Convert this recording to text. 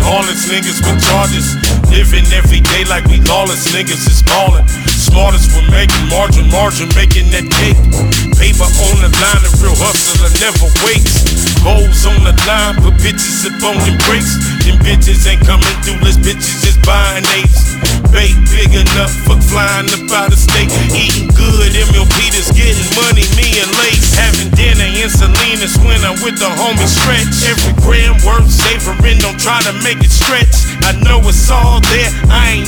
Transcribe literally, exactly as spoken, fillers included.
Lawless niggas with charges, living every day like we lawless niggas is ballin'. Smartest for making margin, margin making that cake. Paper on the line, a real hustler never waits. Goals on the line, put bitches up on them brakes. Them bitches ain't coming through, less bitches just buying eights. Bait big enough, fuck flying up out of state. Eating good, M L P that's getting money, me and Lace. Having dinner in Salinas when I'm with the homie Stretch. Every gram worth savoring, don't try to make it stretch. I know it's all there, I ain't